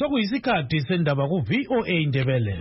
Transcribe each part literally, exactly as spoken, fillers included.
Sokuyisikhathi sendaba ku V O A Indebele.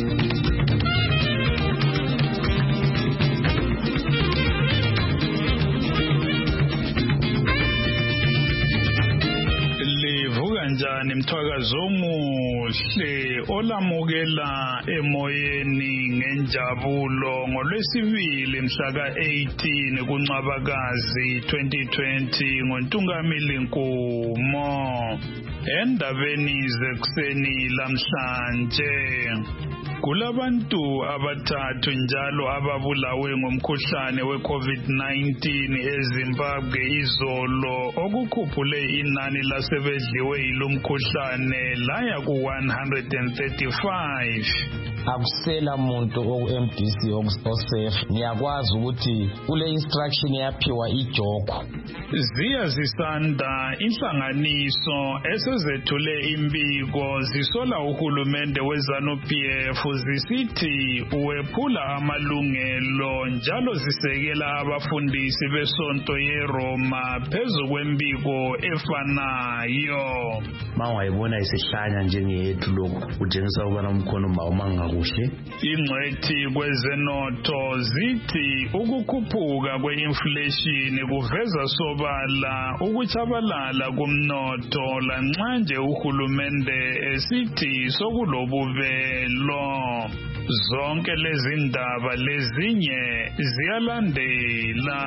Kanjani mthwakazo omuhle olamukela emoyeni ngenjabulo ngolwesibili mhla ka eighteen kuNcwabakazi twenty twenty ngoNtungamili Nkumo. Endabeni zekuseni lamhlanje kulabantu abathathu njalo ababulawe ngomkhuhlane we COVID nineteen eZimbabwe izolo okukhuphule inani lasebedliwe yilomkhuhlane laya ku one hundred thirty-five. Akusela muntu oku M D C okusafe ngiyakwazi ukuthi kule instruction yaphiwa ijoko. Ziya zisanda inhlanganiso esezethule imbiko zisola uhulumende weZanu P F zisithi uwephula amalungelo njalo zisekela abafundisi besonto yeRoma phezu kwembiko efanayo. Mawayibona isihlanya njengeyethu lokhu utshengisa ukubana umkhono mawumanga kuhle. Ingcwethi kwezenotho zithi ukukhuphuka kwe-inflation kuveza sobala ukuchabalala kumnotho lanxanje uhulumende esithi sokulobuvelo. Zonke lezi ndaba lezinye ziyalandela.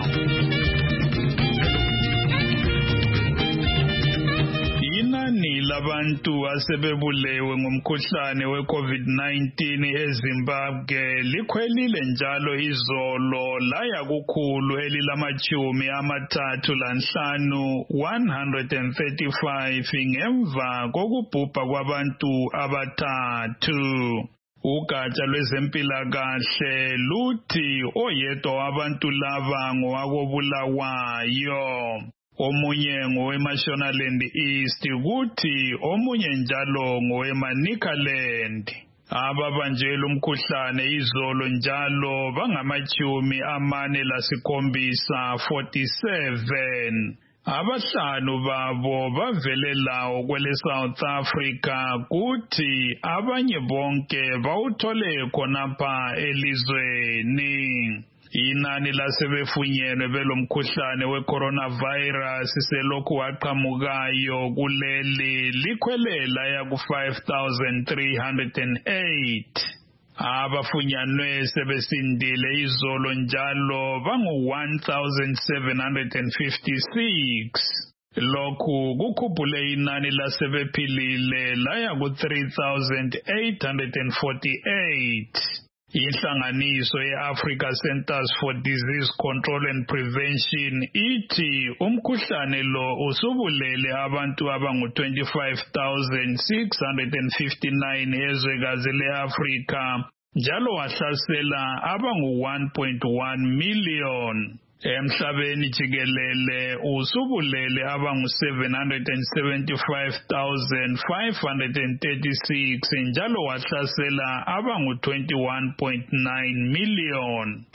Inani labantu asebebulewe ngomkhuhlane we COVID nineteen eZimbabwe likhwelile njalo izolo laya kukhulu elilamachumi amathathu lanhlanu one hundred thirty-five ngemva kokubhubha kwabantu abathathu. Ugatsha lwezempilakahle luthi oyedwa wabantu laba ngowakobulawayo. Omunye ngoweMashonaland East kuthi omunye njalo ngoweManicaland. Ababanjelwe umkhuhlane izolo njalo bangamachumi amane lasikhombisa forty-seven. Abahlanu babo bavelelayo kwele South Africa kuthi abanye bonke bawuthole khonapha elizweni. Inani lasebefunyenwe belomkhuhlane we-coronavirus selokhu waqhamukayo kuleli likhwelela ya ku five thousand three hundred eight. Abafunyanwe sebesindile izolo njalo bangu one thousand seven hundred fifty-six. Lokhu kukhuphule inani lasebephilile laya ku three thousand eight hundred forty-eight. Inhlanganiso ye-Africa Centers for Disease Control and Prevention ithi umkhuhlane lo usubulele abantu abangu twenty-five thousand six hundred fifty-nine ezwekazi le-Afrika njalo wahlasela abangu one point one million. Emhlabeni jikelele usubulele abangu seven hundred seventy-five thousand five hundred thirty-six njalo wahlasela abangu twenty-one point nine million.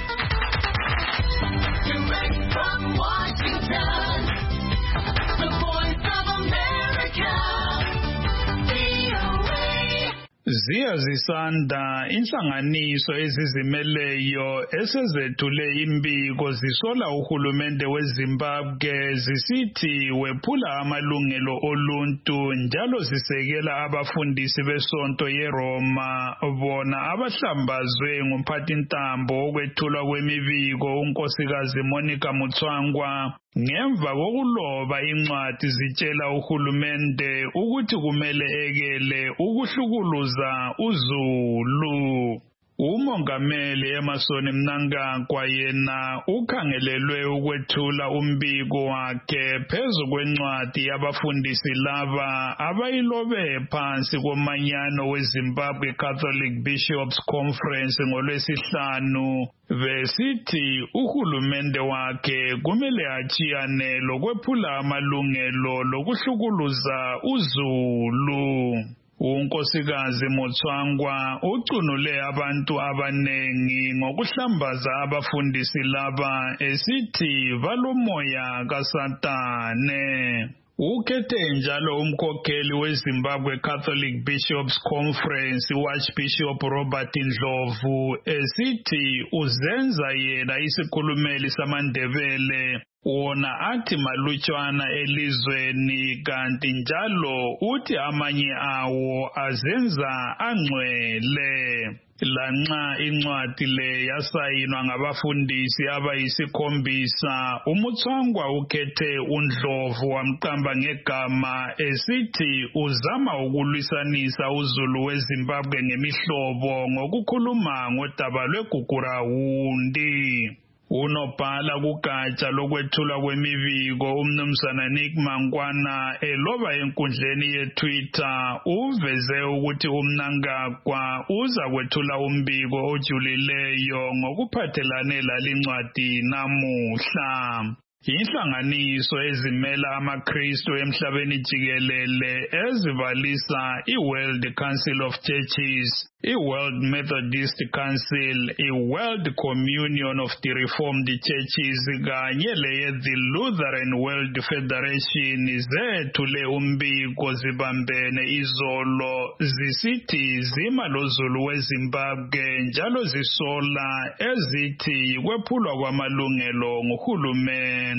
Direct from Washington, the Voice of America, V O A. Ziya zisanda inhlanganiso ezizimeleyo esezethule imbiko zisola uhulumende weZimbabwe zisithi wephula amalungelo oluntu njalo zisekela abafundisi besonto yeRoma bona abahlambazwe ngumphathintambo wokwethulwa kwemibiko unkosikazi Monica Mutswangwa ngemva kokuloba incwadi zitshela uhulumende ukuthi kumele ekele ukuhlukuluza uZulu. Umongameli Emmerson Mnangagwa yena ukhangelelwe ukwethula umbiko wakhe phezu kwencwadi yabafundisi laba abayilobe phansi komanyano weZimbabwe Catholic Bishops Conference ngolwesihlanu besithi uhulumende wakhe kumele achiyane lokwephula amalungelo lokuhlukuluza uZulu. Unkosikazi Mutswangwa ucunule abantu abanengi ngokuhlambaza abafundisi laba esithi balomoya kaSatane. ukhethe njalo umkhokheli weZimbabwe Catholic Bishops Conference uArchbishop Robert Ndlovu esithi uzenza yena isikhulumeli samaNdebele wona athi malutshwana elizweni kanti njalo uthi amanye awo azenza angcwele. Lanxa incwadi le yasayinwa ngabafundisi abayisikhombisa, uMutswangwa ukhethe uNdlovu wamqamba ngegama esithi uzama ukulwisanisa uZulu weZimbabwe ngemihlobo ngokukhuluma ngodaba lweGugurawundi. Unobhala kugatsha lokwethulwa kwemibiko umnumzana Nick Mangwana eloba enkundleni yeTwitter uveze ukuthi uMnangagwa uza kwethula umbiko ojulileyo ngokuphathelane lalincwadi namuhla. Inhlanganiso ezimela amaKristu emhlabeni jikelele ezibalisa iWorld Council of Churches, iWorld Methodist Council, iWorld Communion of the Reformed Churches kanye leye the Lutheran World Federation zethule umbiko zibambene izolo zisithi zima loZulu weZimbabwe njalo zisola ezithi kwephulwa kwamalungelo nguhulumende.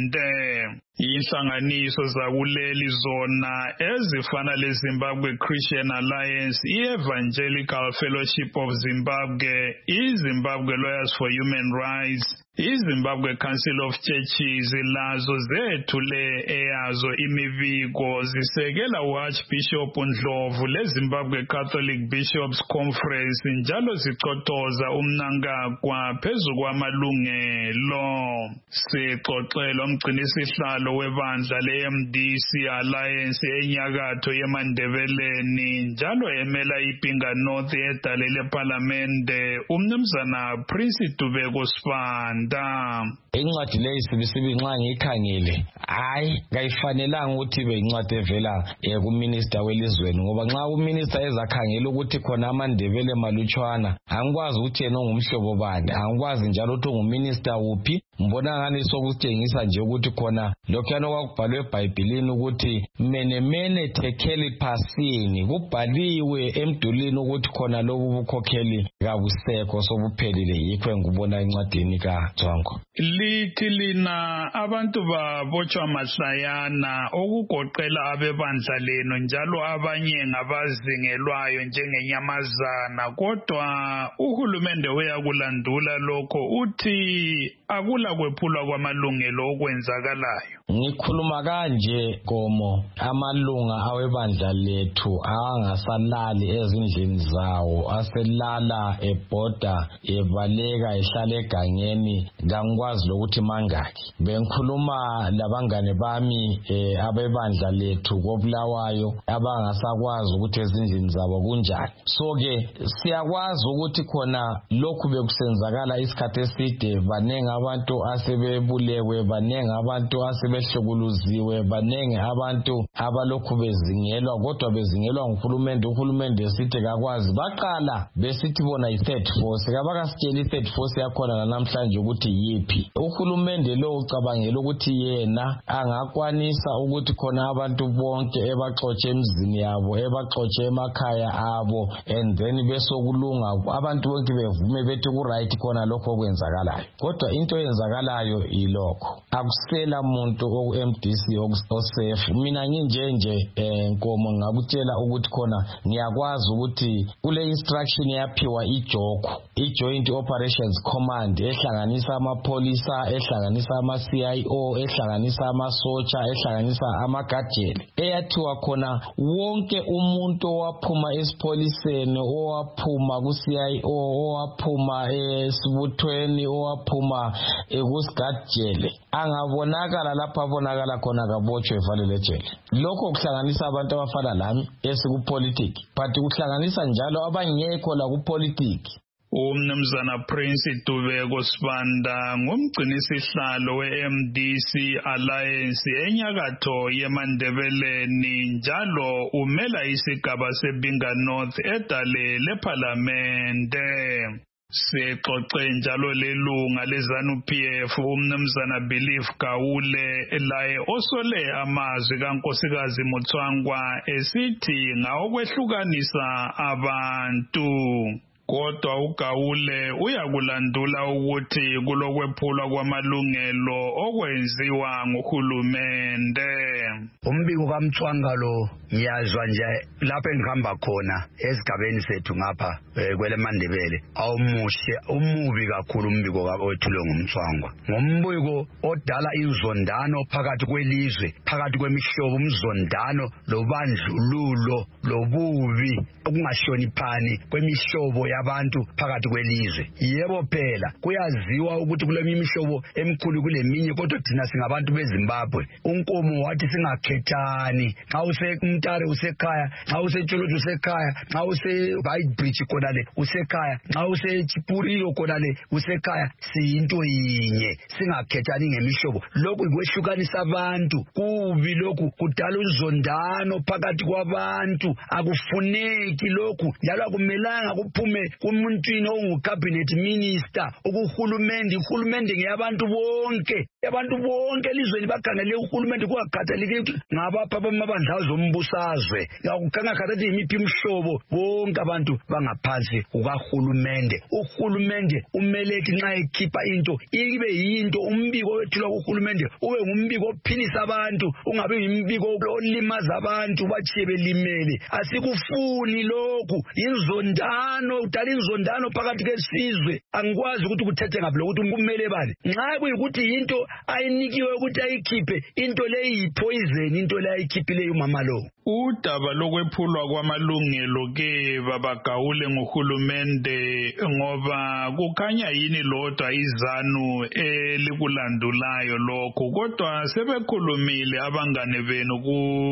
Inhlanganiso zakuleli zona ezifana leZimbabwe Christian Alliance, iEvangelical Fellowship of Zimbabwe, iZimbabwe Lawyers for Human Rights, iZimbabwe Council of Churches lazo zethule eyazo imibiko zisekela uArchbishop Ndlovu leZimbabwe Catholic Bishops Conference njalo zichothoza uMnangagwa phezu kwamalungelo. Sixoxela umgcinisihlalo webandla le-M D C Alliance enyakatho yeMandebeleni njalo emela iPinga North edale leParlamente umnumzana Prince Dubeko Sibanda. Incwadi leyi sibisibi nxa ngiyikhangele hayi kayifanelanga ukuthi ibe incwadi evela kuminister welizweni, ngoba nxa uminister ezakhangela ukuthi khona amaNdebele malutshwana angikwazi ukuthi yena ongumhlobo bani, angikwazi njalo ukuthi unguminister wuphi. Mbona ngani sokutshengisa nje ukuthi khona lokhuyana okwakubhalwe eBhayibhelini ukuthi mene mene tekheli phasini, kubhaliwe emdulini ukuthi khona lobu bukhokheli kabusekho sobuphelile. Yikho ngikubona encwadini kaTsongo lithi lina abantu babotshwa mahlayana okugoqela abebandla leno njalo abanye ngabazingelwayo njengenyamazana, kodwa uhulumende uyakulandula lokho uthi akula kwephulwa kwamalungelo okwenzakalayo. Ngikhuluma kanje Gomo, amalunga awebandla lethu angasalali ezindlini zawo, aselala ebhoda ebaleka ehlala egangeni ngangikwazi lokuthi mangaki. Bengikhuluma labangane bami eh, abebandla lethu koBulawayo abangasakwazi ukuthi ezindlini zabo kunjani. So ke siyakwazi ukuthi khona lokhu bekusenzakala isikhathi eside, banenge abantu asebebulewe, banenge abantu asebehlukuluziwe, banenge abantu abalokhu bezingelwa, kodwa bezingelwa nguhulumende. Uhulumende esithi kakwazi, baqala besithi bona i-third force, kabakasitshela i-third force yakhona namhlanje ukuthi yiphi. Uhulumende lo ucabangela ukuthi yena angakwanisa ukuthi khona abantu bonke ebaxotshe emzini yabo, ebaxotshe emakhaya abo, and then besokulunga abantu bonke bevume bethi ku right khona lokho okwenzakalayo. Kodwa into eyenzakalayo ilokho, akusela muntu oku-M D C osafe. Mina nginjenje Nkomo ngakutshela ukuthi khona ngiyakwazi ukuthi kule instruction yaphiwa iJOCO, i-Joint Operations Command, ehlanganisa amapholisa, ehlanganisa ama-C I O, ehlanganisa amasotsha, ehlanganisa amagajele, eyathiwa khona wonke umuntu owaphuma esipholiseni, owaphuma ku-C I O, owaphuma esibuthweni, owaphuma kusigajele angabonakala lapha abonakala khona kabotshwe evalele ejele. Lokho kuhlanganisa abantu abafana lami esikupolitiki, but kuhlanganisa njalo abangekho la kupolitiki. Umnumzana Prince Dubeko Sibanda ngumgcinisihlalo we-M D C Alliance enyakatho yeMandebeleni njalo umela isigaba seBinga North edale leParlamente. Sexoxe njalo lelunga leZANU-P F umnumzana Belief Gawule laye osole amazwi kaNkosikazi Mutswangwa esithi ngawokwehlukanisa abantu. Kodwa uGawule uyakulandula ukuthi kulokwephulwa kwamalungelo okwenziwa nguhulumende. Umbiko kaMtswanga lo ngiyazwa nje lapho engihamba khona esigabeni sethu ngapha kwele Mandebele awumushe umubi kakhulu umbiko owethulwe nguMtswangwa. Ngombiko odala izondano phakathi kwelizwe, phakathi kwemihlobo, umzondano lobandlululo lobubi okungashoniphani kwemihlobo yabantu phakathi kwelizwe. Yebo phela kuyaziwa ukuthi kule imihlobo emkhulu kuleminye, kodwa thina singabantu beZimbabwe unkomo wathi singakhethani. Xa use Mtare usekhaya, xa use Tsholotsho usekhaya, xa use Beitbridge konale usekhaya, xa use Chipurilo konale usekhaya, siyinto yinye singakhethani ngemihlobo. Lokhu kwehlukanisa abantu, kubi lokhu, kudala uzondano phakathi kwabantu. Akufuneki lokhu, njalo akumelanga kuphume kumuntwini ongucabinet minister. Ukuhulumende, uhulumende ngeyabantu bonke, abantu bonke elizweni bakhangele uhulumende kungakhathaleki ngabapha abamabandla azombusazwe. Akukangakhathaleki imiphi imihlobo, bonke abantu bangaphansi kukahulumende. Uhulumende umeleki nxa ekhipha into ibe yinto, umbiko wethulwa kuhulumende ube ngumbiko ophilisa abantu, ungabe umbiko olimaza abantu bachiye belimele. Asikufuni lokhu, inzondano, udala inzondano phakathi kwesizwe. Angikwazi ukuthi kuthethe ngaphi lokuthi kumele bani. Nxa kuyikuthi into ayinikiwe ukuthi ayikhiphe, into le yipoison, into le ayikhiphileyo umama lo. Udaba lokwephulwa kwamalungelo ke babagawule ngohulumende ngoba kukhanya yini lodwa iZANU elikulandulayo lokho, kodwa sebekhulumile abangane benu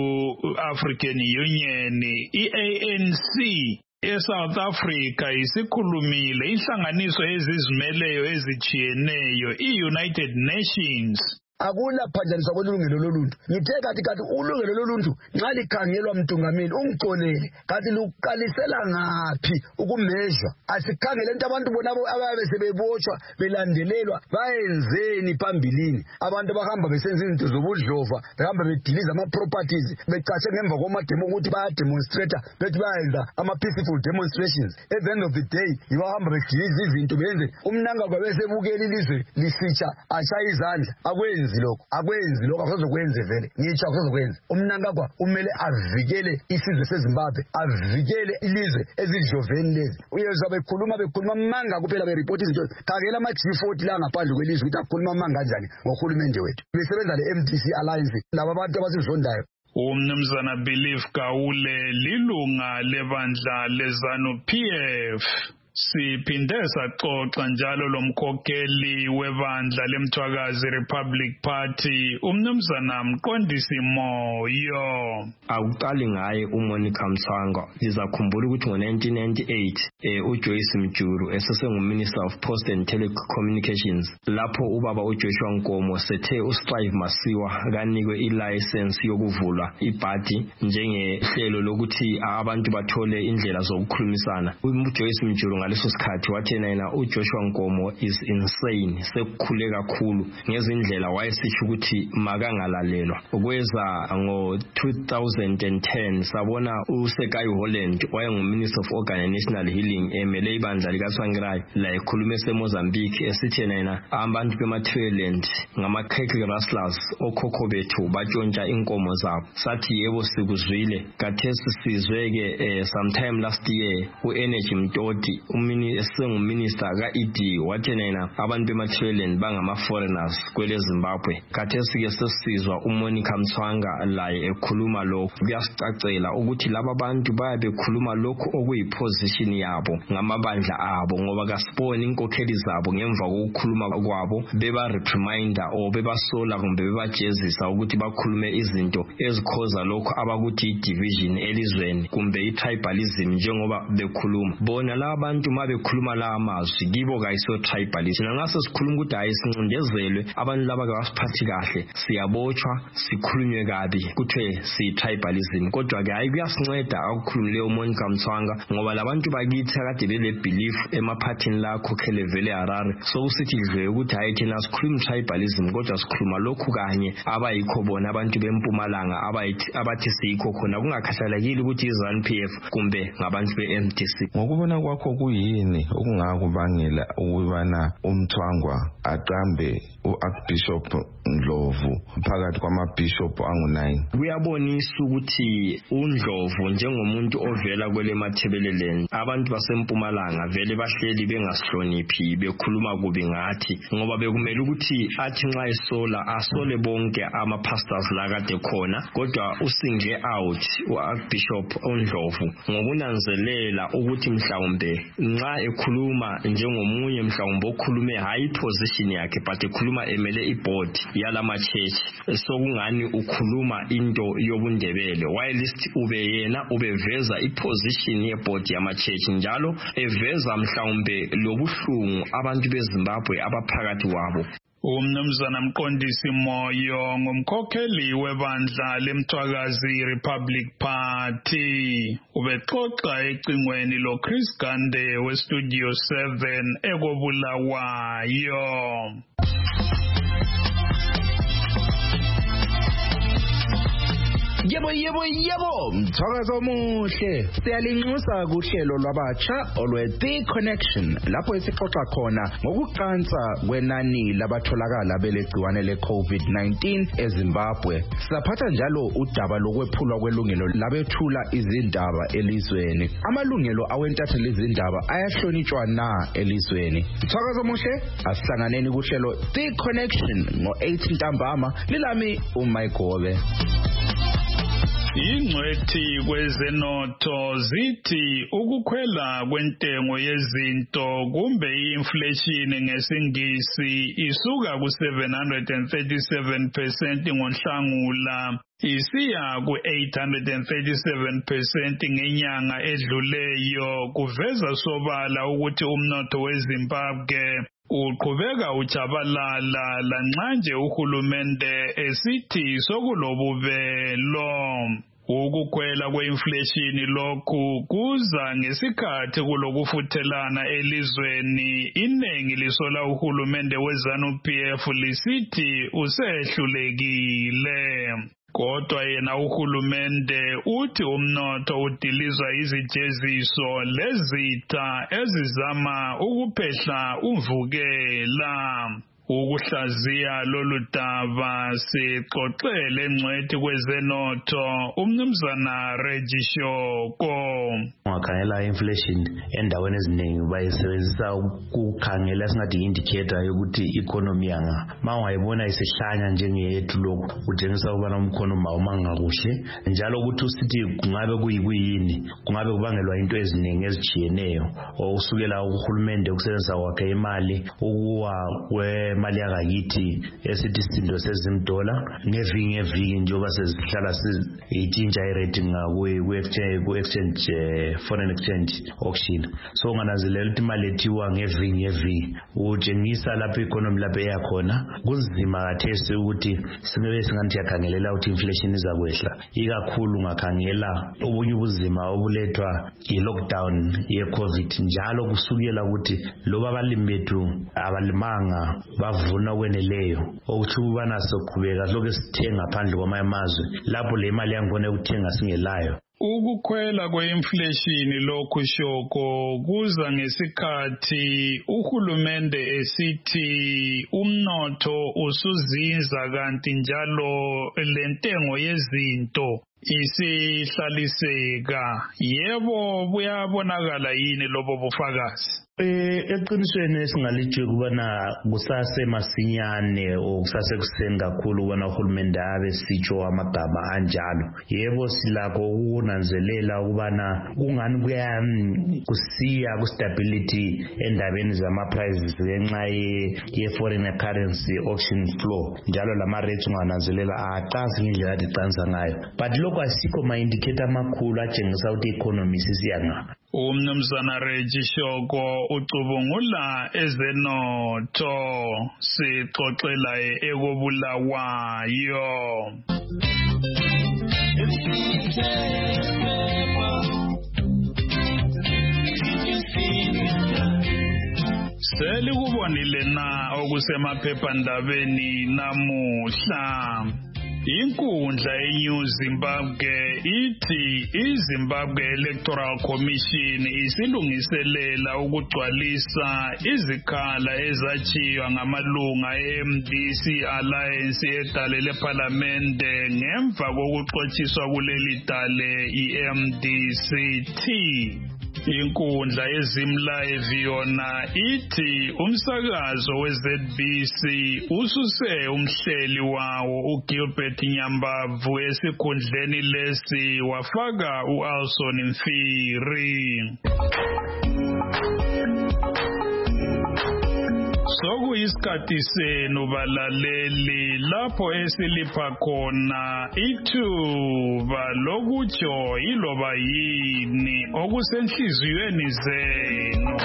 ku-African Union, i-A N C eSouth Africa isikhulumile, inhlanganiso ezizimeleyo ezijiyeneyo, i-United Nations. Akula phanjaniswa kwelungelo loluntu. Ngithe kathi kathi ulungelo loluntu nxa likhangelwa mntungameli ungixolele kathi luqalisela ngaphi ukumezwa. Asikhangele into abantu bonabo ababe sebebotshwa belandelelwa bayenzeni phambilini. Abantu bahamba besenza izinto zobudlova, behamba bediliza ama properties, becatshe ngemva kwamademo ukuthi baya demonstrate, bethi bayenza ama peaceful demonstrations. At the end of the day yibahamba bediliza izinto benze umnanga kwabesebukela ilizwe lisitsha ashaya izandla. Akwenzi lokho, akwenzi lokho, akuzokwenza vele. Ngitsho akuzokwenza. Umnanga kwa umele avikele isizwe seZimbabwe, avikele ilizwe ezidloveni lezi. Uyezwa bekhuluma bekhuluma manga kuphela be report izinto. Khangela ama G forty la ngaphandle kwelizwe ukuthi akhuluma manga kanjani ngohulumende wethu. Besebenza le M D C Alliance laba bantu abasizondayo. Umnumzana Belief Gawule lilunga lebandla leZANU-P F. Siphinde saxoxa njalo lomkhokheli webandla leMthwakazi Republic Party umnumzana Mqondisi Moyo. Akuqali ngaye uMonica Mtswangwa. Ngizakhumbula ukuthi ngo nineteen ninety-eight eh uJoyce Mjuru esesengu Minister of Post and Telecommunications, lapho ubaba uJoshua Nkomo sethe uStrive Masiwa kanikwe ilicense yokuvulwa ibhadi njengehlelo lokuthi abantu bathole indlela zokukhulumisana. uJoyce Mjuru ngaleso sikhathi wathi yena uJoshua Nkomo is insane, sekukhule kakhulu ngezindlela wayesisho ukuthi makangalalelwa. Ukweza ngo two thousand ten sabona uSekai Holland wayenguMinister of Organ and National Healing emele ibandla likaSwangirayo la ekhulume eseMozambique esithi yena abantu bemaThailand ngama-Khekhe rustlers okhokho bethu batshontsha inkomo zabo. Sathi yebo sikuzwile. Kathesi sizweke eh, sometime last year u-Energy Mtoti esenguminister ka-E D wathi yena abantu bemaThailand bangama-foreigners kwele Zimbabwe. Kathesi ke sesizwa uMonica Mtswangwa laye ekhuluma lokho. Kuyasicacela ukuthi laba bantu bayabe bekhuluma lokho okuyiposition yabo ngamabandla abo, ngoba kasiboni inkokheli zabo ngemva kokukhuluma kwabo beba reprimander o bebasola kumbe bebajezisa ukuthi bakhulume izinto ezikhoza lokho abakuthi division elizweni kumbe itribalism njengoba bekhuluma. Bona laba abantu mabekhuluma la amazwi kibo kayiso tribalism ngase sikhuluma ukuthi hayi sincindezelwe abantu laba abasiphathi kahle siyabotshwa sikhulunywe kabi kuthiwe si tribalism kodwa ke hayi kuyasinceda akukhulumile uMonica Mthwanga ngoba labantu bakithi akade bele belief emaphathini la khokhele vele Harare so usithi dle ukuthi hayi thina sikhuluma tribalism kodwa sikhuluma lokhu kanye abayikho bona abantu beMpumalanga abayithi abathi sikho khona kungakhathalekile ukuthi iZANU P F kumbe ngabantu beM D C. Ngokubona kwakho kuyini okungakubangela ukubana uMthwangwa aqambe uArchbishop Ndlovu phakathi kwamabishop angu-nine? Kuyabonisa ukuthi uNdlovu njengomuntu ovela kwele mathebeleleni abantu baseMpumalanga vele bahleli bengasihloniphi bekhuluma kubi ngathi ngoba bekumele ukuthi athi nxa isola asole bonke ama-pastors la kade khona kodwa usingle out uArchbishop uNdlovu ngokunanzelela ukuthi mhlawumbe nxa ekhuluma njengomunye mhlawumbe okhulume hayi position yakhe but ekhuluma emele iboard yalama church sokungani ukhuluma into yobundebele while ube yena ubeveza iposition yeboard yama church njalo eveza mhlawumbe lobuhlungu abantu beZimbabwe abaphakathi wabo. Umnumzana Mqondisi Moyo ngumkhokheli webandla leMthwakazi Republic Party ubexoxa ecingweni lo Chris Gande we Studio seven ekobulawayo. Yebo yebo yebo Mthwakazi omuhle siyalinxusa kuhlelo lwabatsha olwe The Connection lapho esixoxa khona ngokuqansa kwenani labatholakala belegciwane le COVID nineteen eZimbabwe. Saphatha njalo udaba lokwephulwa kwelungelo labethula izindaba elizweni. Amalungelo awentatheli izindaba ayahlonitshwa na elizweni? Mthwakazi omuhle asihlanganeni kuhlelo The Connection ngo eight ntambama lilami uMayigobe. Ingcwethi kwezenotho zithi ukukhwela kwentengo yezinto kumbe i-inflation ngesingisi isuka ku seven hundred thirty-seven percent ngoNhlangula isiya ku eight hundred thirty-seven percent ngenyanga edluleyo kuveza sobala ukuthi umnotho weZimbabwe uqhubeka ujabalala lanxa uhulumende esithi sokulobubelo. Ukukhwela kwe-inflation lokhu kuza ngesikhathi kulokufuthelana elizweni iningi lisola uhulumende weZANU P F lisithi usehlulekile. Kodwa yena uhulumende uthi umnotho udilizwa izijeziso lezitha ezizama ukuphehla uvukela. Ukuhlaziya lolu daba sixoxele engcwethi kwezenotho umnumzana Regishoko. Ungakhangela inflation endaweni eziningi bayisebenzisa ukukhangela singathi indicator yokuthi economy yanga mawayibona isihlanya njengeyethu lokho utshengisa ukubana umkhono mawumanga kuhle njalo ukuthi usithi kungabe kuyikuyini kungabe kubangelwa into eziningi ezijiyeneyo okusukela uhulumende ukusebenzisa kwakhe imali ukuwa kwe imali yakayithi esithi isindo sezimdola ngeviki ngeviki njengoba sezihlala siyitshintsha irate ngakuye ku-exchange ku-exchange foreign exchange auction so ngananzelela ukuthi imali ethiwa ngeviki ngeviki utshengisa lapho economy lapho eyakhona kunzima kathesi ukuthi singabe singathi yakhangelela ukuthi inflation izakwehla ikakhulu ngakhangela obunye ubuzima obulethwa i-lockdown ye-COVID njalo kusukela ukuthi loba abalimi bethu abalimanga bavuna kweneleyo okuthi ubana soqhubeka lokho sithenga ngaphandle kwamanye amazwe lapho le mali yangona ukuthenga singelayo. Ukukhwela kwe-inflation lokhu shoko kuza ngesikhathi uhulumende esithi umnotho usuzinza kanti njalo lentengo yezinto isihlaliseka. Yebo buyabonakala yini lobo bufakazi? Eh eqinisweni esingalitshe kubana kusase masinyane okusase kuseni kakhulu kubana uhulumende abe sitsho amagama anjalo. Yebo silakho ukunanzelela ukubana kungani kuya kusiya ku stability endabeni zama prices ngenxa ye foreign currency auction flow njalo lama rates ungananzelela aqansi ngendlela athi qansa ngayo but lokho asikho ma indicator amakhulu atshengisa ukuthi economy sisiyanga Umnumzana Reggie Shoko ucubungula ezenotho sixoxela ekobulawayo. Seli kubonile na okusemaphephandabeni namuhla. Inkundla yeNew Zimbabwe ithi iZimbabwe Electoral Commission isilungiselela ukugcwalisa izikhala ezachiywa ngamalunga e-M D C Alliance edale leParlamente ngemva kokuxotshiswa kuleli dale i-M D C T. Inkundla yeZimlive yona ithi umsakazo we-Z B C ususe umhleli wawo uGilbert Nyambavu esikhundleni lesi wafaka uAlson Mfiri. Sokuyisikhathi senu balaleli lapho esilipha khona ithuba lokutsho iloba yini okusenhliziyweni zenu.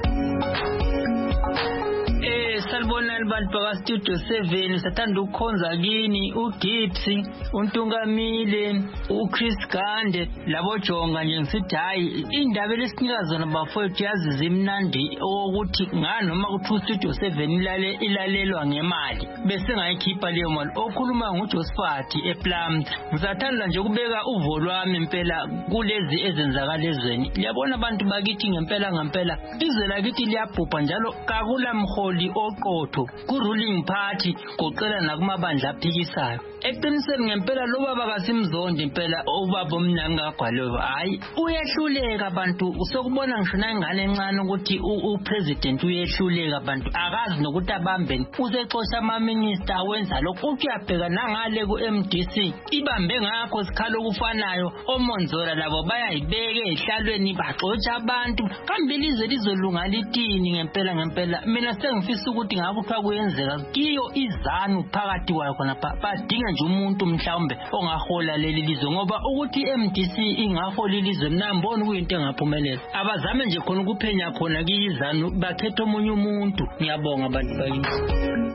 Salibonani bantu baka Studio seven, sathanda ukukhonza kini uGipsy, uNtungamile, uChris Gande labo jonga nje ngisithi hayi indaba lesinika zona bafowethu yazi zimnandi ukuthi ngani noma ku Studio seven ilale ilalelwa ngemali bese ngayikhipha leyo mali okhuluma nguJosephat ePlum. Ngisathanda nje ukubeka uvo lwami impela kulezi ezenzakala ezweni. Liyabona abantu bakithi ngempela ngempela izwe lakithi liyabhubha njalo kakula mholi oqotho ku-ruling party kuqela nakumabandla aphikisayo. Eqiniseni ngempela lo baba kaSimzondi impela ubaba omnyango kagwaloyo hayi uyehluleka abantu usokubona ngisho nangane encane ukuthi upresident uyehluleka abantu akazi nokuthi abambeni usexosha ama-minister wenza lokho ukuyabheka nangale ku-M D C ibambe ngakho sikhalo okufanayo omonzora labo bayayibeka ehlalweni baxotsha abantu kambe ilizwe lizolunga litini ngempela ngempela. Mina sengifisa ukuthi ngabe kuthiwa kuyenzeka kiyo izanu phakathi kwayo khona badinga nje umuntu mhlawumbe ongahola leli lizwe ngoba ukuthi i-M D C ingahola ilizwe mina ngibona kuyinto engaphumelela. Abazame nje khona ukuphenya khona kiyizanu bakhetha omunye umuntu. Ngiyabonga abantu bakithi.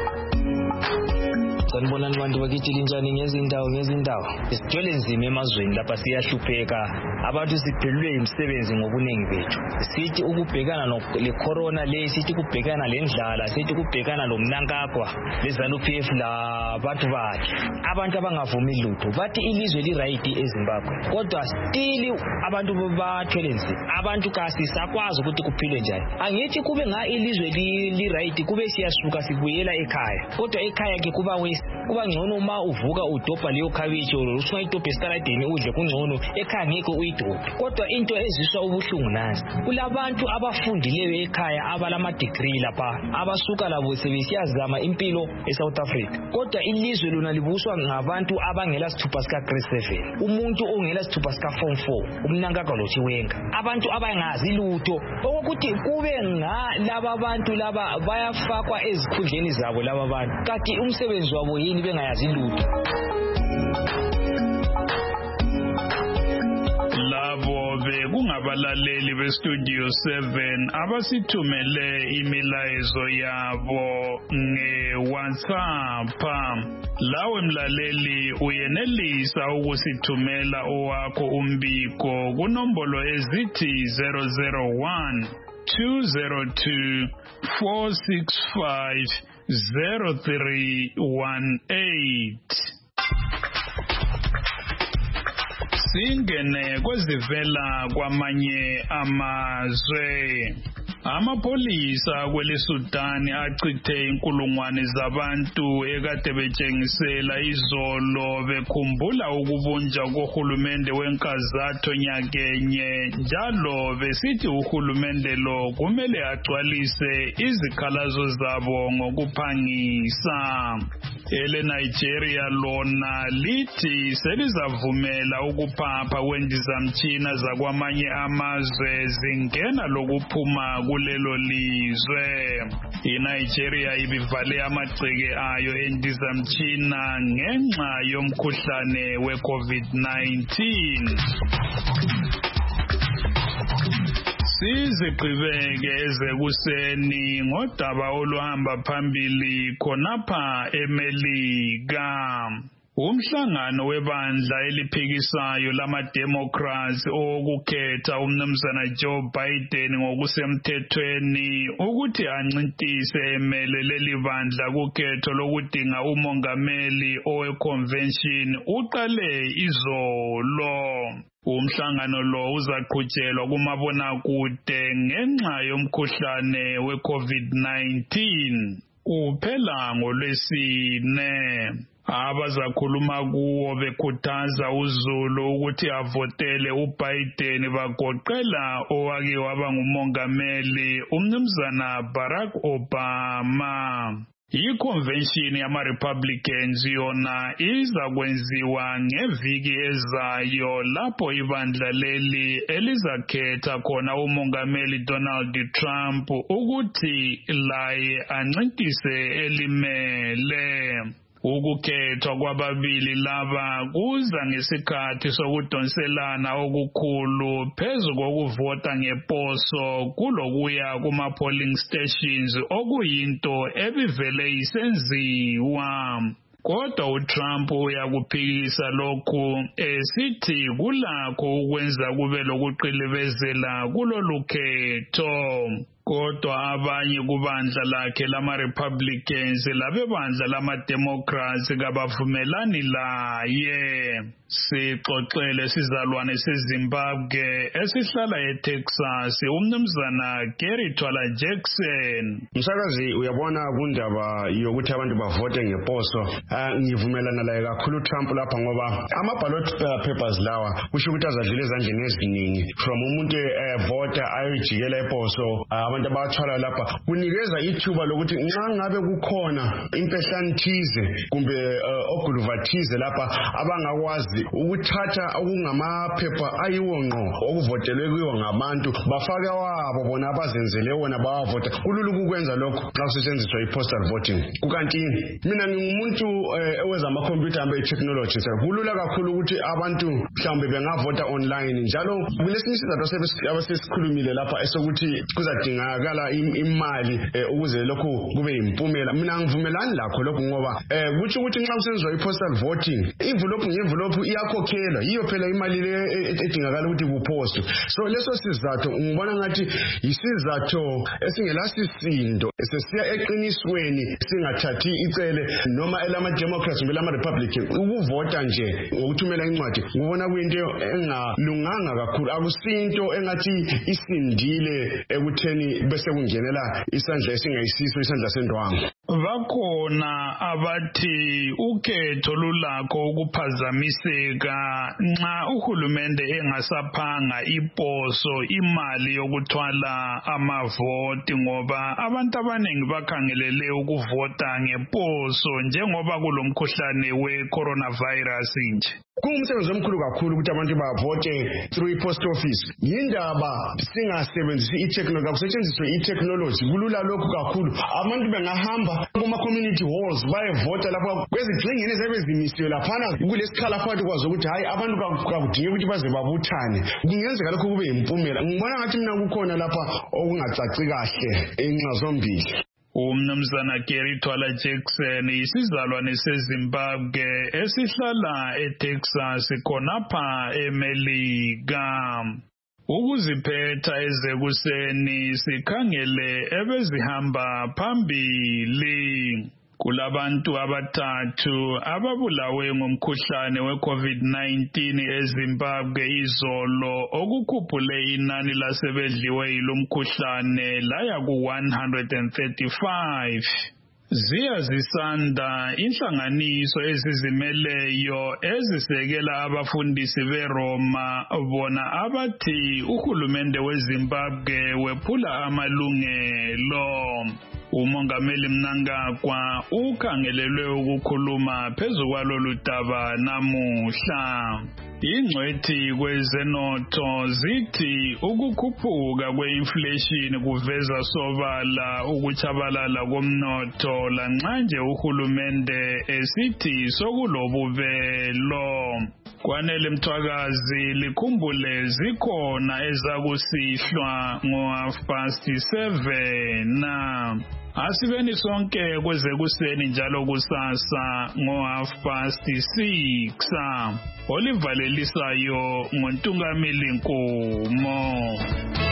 Sanibonani abantu bakithi linjani ngezindawo ngezindawo. Isithwele nzima emazweni lapha siyahlupheka. Abantu siphelelwe imisebenzi ngobuningi bethu. Sithi ukubhekana le corona le, sithi ukubhekana lendlala, sithi ukubhekana lomnankagwa lezanu P F la bantu bakhe. Abantu abangavumi lutho bathi ilizwe li right eZimbabwe. Kodwa still abantu bathwele nzima. Abantu kasi sakwazi ukuthi kuphile njani. Angithi kube nga ilizwe li, li right kube siyasuka sibuyela ekhaya. Kodwa ekhaya ke kuba we kuba ngcono uma uvuka udobha leyo cabbage usho idobha estaladeni udle kungcono ekhaya ngeke uyidobhe. Kodwa into eziswa ubuhlungu nazi kulabantu abafundileyo ekhaya abalama degree lapha abasuka labo sebesiyazama impilo eSouth Africa. Kodwa ilizwe lona libuswa ngabantu abangela sithupha sika grade seven, umuntu ongela sithupha sika form four, umnankaka lothi wenga. Abantu abangazi lutho okuthi kube nga laba bantu laba bayafakwa ezikhundleni zabo laba bantu kanti umsebenzi wabo yini bengayazi lutho. Labo bekungabalaleli beStudio seven abasithumele imilayezo yabo ngeWhatsApp. Lawe mlaleli uyenelisa ukusithumela owakho umbiko kunombolo ezithi zero zero one two zero two four six five zero three one eight. Singene kwezivela kwamanye amazwe. Amapolisa kweleSudan achithe inkulungwane zabantu ekade betshengisela izolo bekhumbula ukubunja kohulumende wenkazatho nyakenye njalo besithi uhulumende lo kumele agcwalise izikhalazo zabo ngokuphangisa. Ele Nigeria lona lithi selizavumela ukuphapha kwendizamtshina zakwamanye amazwe zingena lokuphuma kulelo lizwe. INigeria ibivale amagceke ayo endizamtshina ngenxa yomkhuhlane we COVID nineteen. Sizigqibeke ezekuseni ngodaba oluhamba phambili khonapha eMelika. Umhlangano webandla eliphikisayo lama-Democrats owokukhetha umnumzana Joe Biden ngokusemthethweni ukuthi ancintise emele leli bandla kukhetho lokudinga umongameli owe-convention uqale izolo. Umhlangano lo uzaqhutshelwa kumabonakude ngenxa yomkhuhlane we-COVID nineteen. Uphela ngoLwesine. Abazakhuluma kuwo bekhuthaza uZulu ukuthi avotele uBiden bagoqela owake waba ngumongameli umnumzana Barack Obama. I-convention yama-Republicans yona izakwenziwa ngeviki ezayo lapho ibandla leli elizakhetha khona umongameli Donald Trump ukuthi laye ancintise elimele. Ukukhethwa kwababili laba kuza ngesikhathi sokudonselana okukhulu phezu kokuvota ngeposo kulokuya kuma-polling stations okuyinto ebivele isenziwa. Kodwa uTrump uyakuphikisa lokhu esithi kulakho ukwenza kube lokuqilibezela kulolu khetho. Kodwa abanye kubandla lakhe lama-Republicans labebandla lama-Democrats kabavumelani laye. Sixoxele sizalwane seZimbabwe esihlala eTexas umnumzana Gary Twala Jackson. Msakazi uyabona kundaba yokuthi abantu bavote ngeposo, ngivumelana laye kakhulu Trump lapha ngoba ama-ballot papers lawa kusho ukuthi azadlula ezandleni eziningi from umuntu evota ayojikela eposo. Abantu abathwala lapha kunikeza ithuba lokuthi nxa ngabe kukhona impehlane thize kumbe oguluva thize lapha abangakwazi ukuthatha okungamaphepha ayiwonqo okuvotelwe kuyo ngabantu bafaka wabo bona abazenzele wona bawavota. Kulula ukukwenza lokho xa kusetshenziswa i-postal voting. Kukanti mina ngingumuntu eweza amakhompyutha ambe i-technology. Kulula kakhulu ukuthi abantu mhlawumbe bengavota online njalo kulesinye isizathu abasesikhulumile lapha esokuthi kuzadingakala imali ukuze lokho kube yimpumela. Mina ngivumelani lakho lokho ngoba kuthi ukuthi nxa kusenziwa i-postal voting envelope ngeenvelope iyakhokhela yiyo phela imali le edingakala ukuthi kuphostwe. So leso sizathu ngibona ngathi isizathu esingelasisindo sesiya eqinisweni singathathi icele noma elama-Democrats kumbe elama-Republican ukuvota nje ngokuthumela incwadi. Ngibona kuyinto engalunganga kakhulu, akusinto engathi isindile ekutheni bese kungenela isandla esingayisiso isandla sendwangu. Bakhona abathi ukhetho lulakho ukuphazamiseka nxa uhulumende engasaphanga iposo imali yokuthwala amavoti ngoba abantu abaningi bakhangelele ukuvota ngeposo njengoba kulomkhuhlane we-coronavirus nje. Kungumsebenzi omkhulu kakhulu ukuthi abantu bavote through i-post office. Yindaba singasebenzisi i-technology, kusetshenziswe i-technology kulula lokhu kakhulu. Abantu bengahamba kuma-community halls bayevota lapha kwezigxingini ezabe zimisiwe laphana kulesikhala phakathi kwazo ukuthi hayi abantu kakudinge ukuthi baze babuthane. Kungenzeka lokhu kube yimpumela. Ngibona ngathi mina kukhona lapha okungacaci kahle enxa zombili. Umnumzana Gary Twala Jackson isizalwane seZimbabwe esihlala eTexas khonapha eMelika. Ukuziphetha ezekuseni sikhangele ebezihamba phambili. Kulabantu abathathu ababulawe ngomkhuhlane we-COVID nineteen eZimbabwe izolo okukhuphule inani lasebedliwe yilomkhuhlane laya ku one hundred thirty-five. Ziya zisanda inhlanganiso ezizimeleyo ezisekela abafundisi beRoma bona abathi uhulumende weZimbabwe wephula amalungelo. Umongameli Mnangagwa ukhangelelwe ukukhuluma phezu kwalolu daba namuhla. Ingcwethi kwezenotho zithi ukukhuphuka kwe-inflation kuveza sobala ukuchabalala komnotho lanxa nje uhulumende esithi sokulobubelo. Kwanele Mthwakazi likhumbule zikhona ezakusihlwa ngo half past seven na asibeni sonke kweze kuseni njalo kusasa ngo half past six. Olivalelisayo ngoNtungamili Nkomo.